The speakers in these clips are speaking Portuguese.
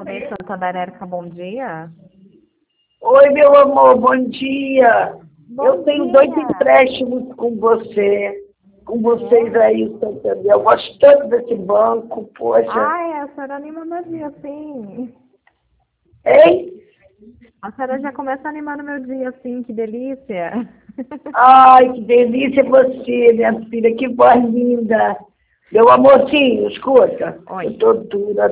Correio Santander, Érica, bom dia. Oi, meu amor, bom dia. Bom Eu tenho dia. 2 empréstimos com você, com vocês aí, Santander. Eu gosto tanto desse banco, poxa. Ai, a senhora anima meu dia, sim. Hein? A senhora já começa animando meu dia, sim, que delícia. Ai, que delícia você, minha filha, que voz linda. Meu amorzinho, escuta. Oi. Eu tô dura,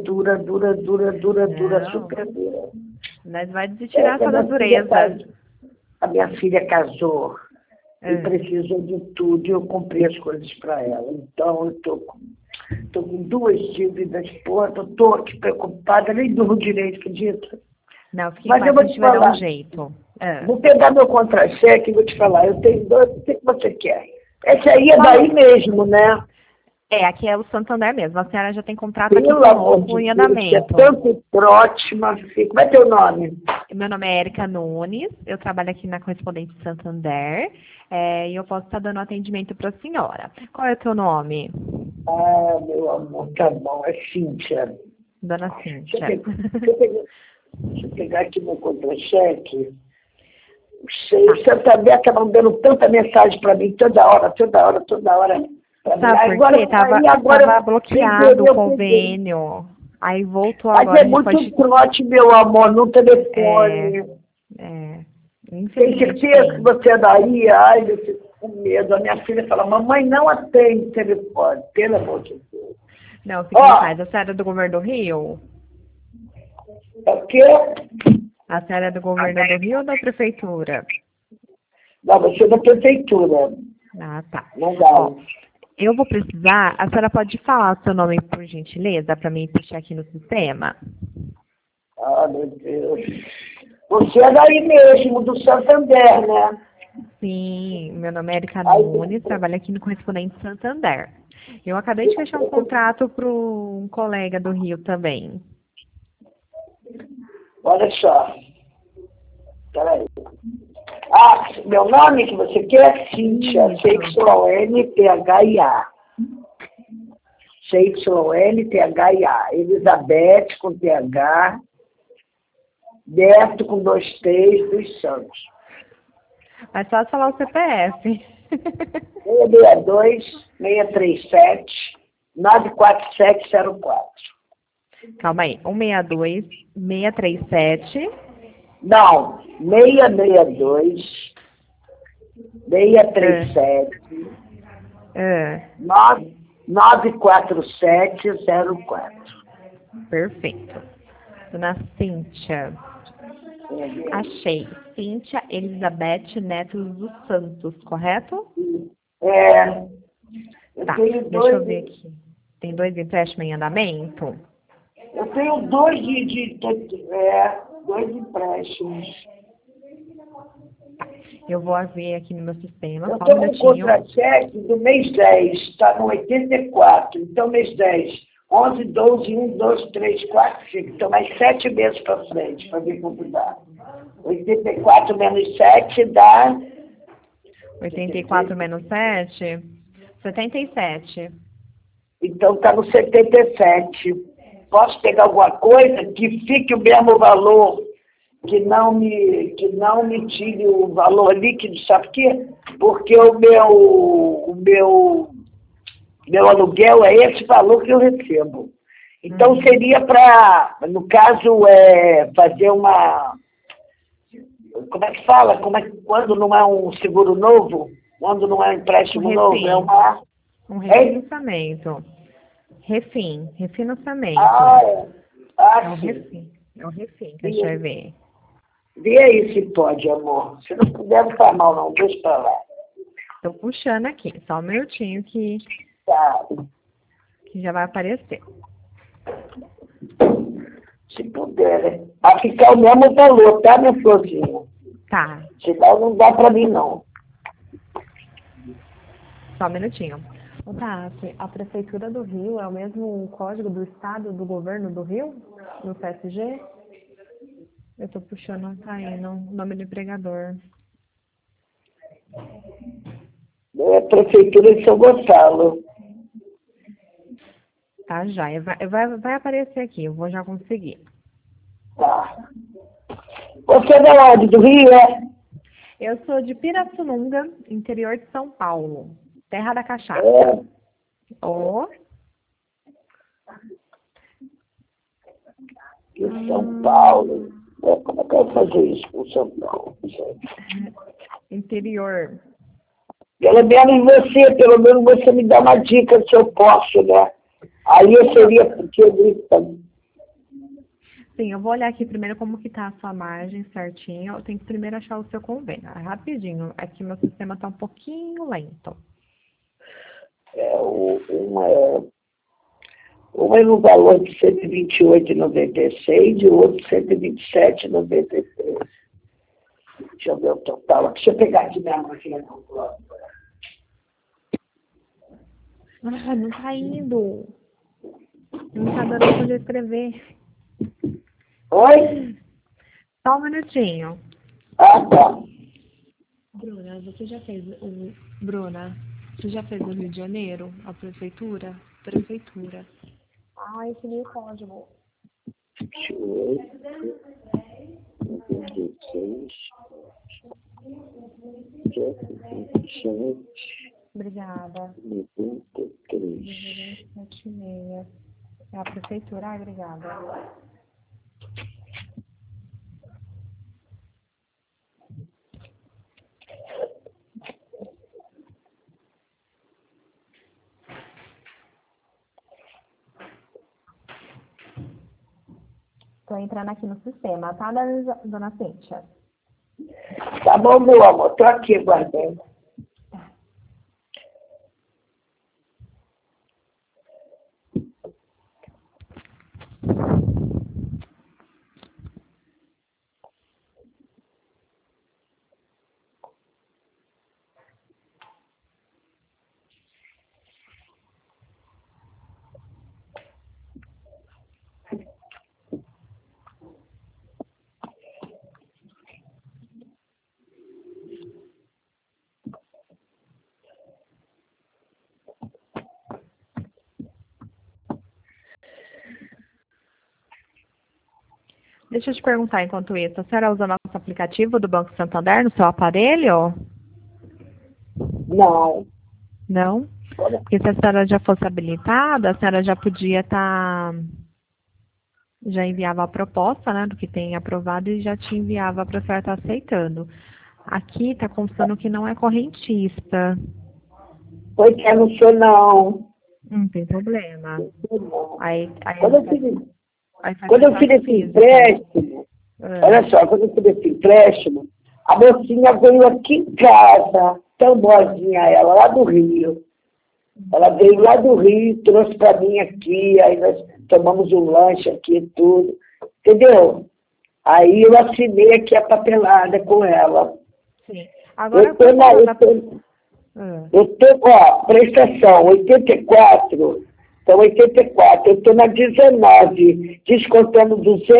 Não. super dura. Nós vai tirar A toda a minha filha dureza. a minha filha casou e Ah. precisou de tudo e eu comprei as coisas para ela. Então, eu tô com 2 dívidas, porra, tô aqui preocupada, nem durmo direito, acredita? Não, fique em Mas paz, eu a vou te gente vai dar um falar, jeito. Ah. vou pegar meu contra-cheque e vou te falar, eu tenho 2, o que você quer? Esse aí é Qual daí mesmo, né? É, aqui é o Santander mesmo. A senhora já tem contrato aqui Pelo amor conosco de em Deus, que é andamento. tanto trote, mas como é teu nome? Meu nome é Érica Nunes, eu trabalho aqui na Correspondente Santander, e eu posso estar dando atendimento para a senhora. Qual é o teu nome? Ah, meu amor, tá bom, é Cíntia. Dona Deixa eu Cíntia. pegar, deixa eu pegar aqui meu contra-cheque. O Santander está mandando tanta mensagem para mim, toda hora. Pra mim. Sabe por quê? Tava sem bloqueado querer, o eu peguei. convênio. Aí voltou Mas agora, é a gente muito pode. trote, meu amor, no É, telefone. é, Tem infelizmente certeza que tem. você é daí? Ai, eu fico com medo. A minha filha fala, mamãe, não atende telefone, pelo amor de Deus. Não, fique em Ó, paz. A senhora é do governo do Rio? é o quê? A senhora é do governo do Rio ou da prefeitura? Não, você é da prefeitura. Ah, tá. Não dá. Ó, eu vou precisar, a senhora pode falar o seu nome por gentileza para mim puxar aqui no sistema? Ah, meu Deus. Você é daí mesmo, do Santander, né? Sim, meu nome é Erika Aí, Nunes, trabalho aqui no Correspondente Santander. Eu acabei de fechar um contrato para um colega do Rio também. olha só. Peraí. Ah, meu nome que você quer? Cíntia. Isso. C-Y-N-T-H-I-A. C-Y-N-T-H-I-A. Elizabeth com T-H. Berto com 2 T's dos Santos. Mas só falar o CPF. 662-637-94704. Calma aí, 162-637. Não, 662-637. Ah, 94704. perfeito. Dona Cíntia. Achei. Cíntia Elizabeth Neto dos Santos, correto? É, eu Tá, tenho deixa eu dois, ver aqui. Tem 2 empréstimos em andamento? eu tenho dois dois empréstimos. Eu vou ver aqui no meu sistema, Eu só um estou com minutinho. contra-cheque do mês 10, está no 84. Então, mês 10, 11, 12, 1, 2, 3, 4, 5. Então, mais 7 meses para frente, para ver quanto dá. 84 menos 7 dá 84 menos 7? 77. então está no 77. Posso pegar alguma coisa que fique o mesmo valor, que não me tire o valor líquido, sabe por quê? Porque meu aluguel é esse valor que eu recebo. Então seria para, no caso, fazer uma, como é que fala? Quando não é um seguro novo, quando não é um empréstimo novo, é uma... Um refinanciamento. Refinanciamento. Ah, é. É um Sim. refim. É um refim que a gente vai ver. Vê aí se pode, amor. Se não puder, não faz mal, não. Deixa pra lá. Tô puxando aqui, só um minutinho que Tá. já vai aparecer. Se puder, né? Vai ficar o mesmo valor, tá, minha florzinha? Tá, Senão não dá pra mim, não. só um minutinho. Ô, Tati, a Prefeitura do Rio é o mesmo código do Estado do Governo do Rio? No PSG? Eu tô puxando, tá aí, o nome do empregador. É a Prefeitura de São Gonçalo. Tá, já. Vai aparecer aqui, eu vou já conseguir. Tá. Você é da onde? Do Rio, é? Eu sou de Pirassununga, interior de São Paulo. Terra da cachaça. É. Ó. Em São Paulo. Como é que eu vou fazer isso com São Paulo, gente? Interior. Pelo menos você me dá uma dica se eu posso, né? Aí eu seria porque Sim, eu vou olhar aqui primeiro como que tá a sua margem certinho. Eu tenho que primeiro achar o seu convênio. É rapidinho. Aqui meu sistema tá um pouquinho lento. uma é no valor de R$ 128,96 e o outro R$ 127,93. Deixa eu ver o total. Deixa eu pegar aqui minha máquina. Ah, não tá indo. Não tá dando pra eu escrever. Oi? Só um minutinho. Ah, tá. Bruna, você já fez o Rio de Janeiro? A prefeitura? Prefeitura. Ai, que nem o código. 28, 96, 127, Obrigada. 93. 76. É a prefeitura? Ai, obrigada. Tô entrando aqui no sistema, tá, dona Cíntia? Tá bom, meu amor. Tô aqui guardando. Deixa eu te perguntar enquanto isso, a senhora usa nosso aplicativo do Banco Santander no seu aparelho? Não. Não? Porque se a senhora já fosse habilitada, a senhora já podia estar... Já enviava a proposta, né, do que tem aprovado e já te enviava para a senhora estar aceitando. Aqui está constando que não é correntista. Pois é, não sou não. Não tem problema. Não sou não. Aí Quando eu fiz esse empréstimo, olha só, quando eu fiz esse empréstimo, a mocinha veio aqui em casa, tão boazinha ela, lá do Rio. Ela veio lá do Rio, trouxe para mim aqui, aí nós tomamos um lanche aqui e tudo, entendeu? Aí eu assinei aqui a papelada com ela. Sim. Agora eu tô, ó, prestação, 84, então 84, eu estou na 19, descontando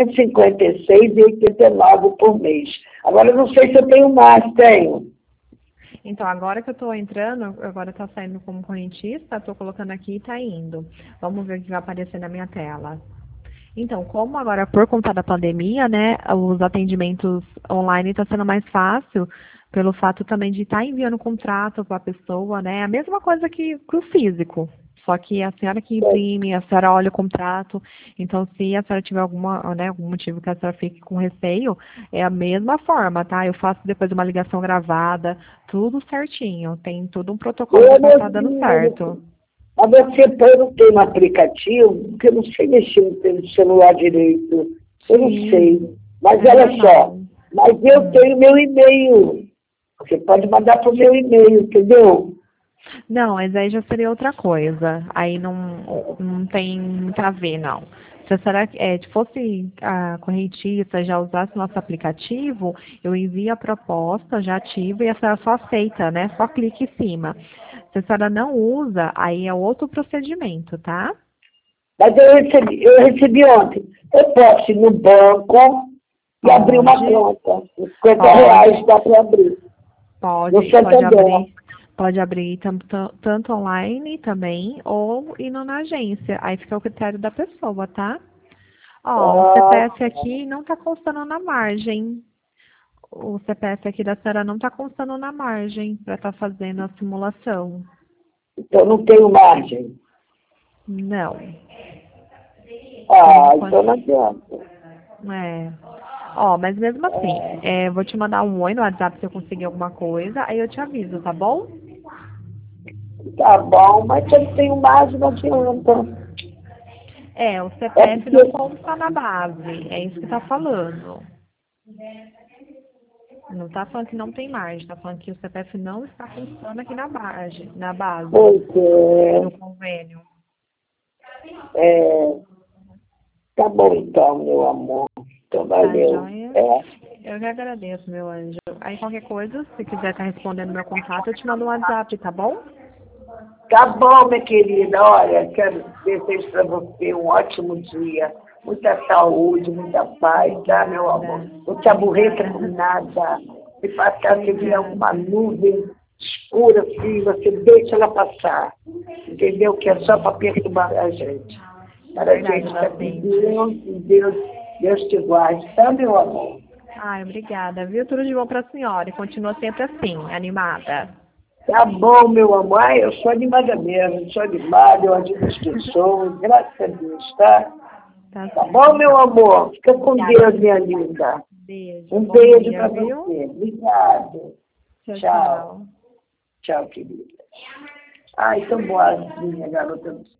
256,89 por mês. Agora eu não sei se eu tenho mais, tenho. Então, agora que eu estou entrando, agora está saindo como correntista, estou colocando aqui e está indo. Vamos ver o que vai aparecer na minha tela. Então, como agora por conta da pandemia, né, os atendimentos online está sendo mais fácil, pelo fato também de estar enviando contrato para a pessoa, né, a mesma coisa que o físico. Só que a senhora que imprime, a senhora olha o contrato, então se a senhora tiver algum motivo que a senhora fique com receio, é a mesma forma, tá? Eu faço depois uma ligação gravada, tudo certinho, tem todo um protocolo que vai estar dando certo. Mas você não tem um aplicativo, porque eu não sei mexer no celular direito, eu não sei. Mas olha só, mas eu tenho meu e-mail, você pode mandar para o meu e-mail, entendeu? Não, mas aí já seria outra coisa. Aí não tem muito a ver, não. Se a senhora fosse a correntista, já usasse nosso aplicativo, eu envio a proposta, já ativo e a senhora só aceita, né? Só clique em cima. Se a senhora não usa, aí é outro procedimento, tá? Mas eu recebi ontem. Eu posso ir no banco e abrir uma conta. R$ 50 dá para abrir. Pode abrir. Pode abrir tanto online também, ou indo na agência. Aí fica o critério da pessoa, tá? Ó, o CPF aqui não tá constando na margem. O CPF aqui da senhora não tá constando na margem para estar fazendo a simulação. Então não tenho margem. Não. Então não adianta. É. Ó, mas mesmo assim, vou te mandar um oi no WhatsApp se eu conseguir alguma coisa, aí eu te aviso, tá bom? Tá bom, mas se eu não tenho margem, não adianta. O CPF não consta na base, é isso que tá falando. Não tá falando que não tem margem, tá falando que o CPF não está constando aqui na base, Pois é. no convênio. Tá bom então, meu amor. Então Tá, valeu. joia? Eu que agradeço, meu anjo. Aí qualquer coisa, se quiser estar respondendo meu contato, eu te mando um WhatsApp, tá bom? Tá bom, minha querida. Olha, quero desejo para você um ótimo dia. Muita saúde, muita paz, tá, meu amor? Não te aborreça com nada. Se passar, se vier alguma nuvem escura, assim, você deixa ela passar. Entendeu? Que é só para perturbar a gente. Para a gente ficar com Deus te guarde, tá, meu amor? Ai, obrigada, viu? Tudo de bom pra senhora. E continua sempre assim, animada. Tá bom, meu amor. Ai, eu sou animada mesmo, sou animada, eu ajudo as pessoas, graças a Deus, tá? Tá bom, meu amor? Fica com Deus, minha linda. Beijo. Um beijo para Viu? você. Obrigado. Tchau. Tchau, querida. Ai, tão boazinha, garota.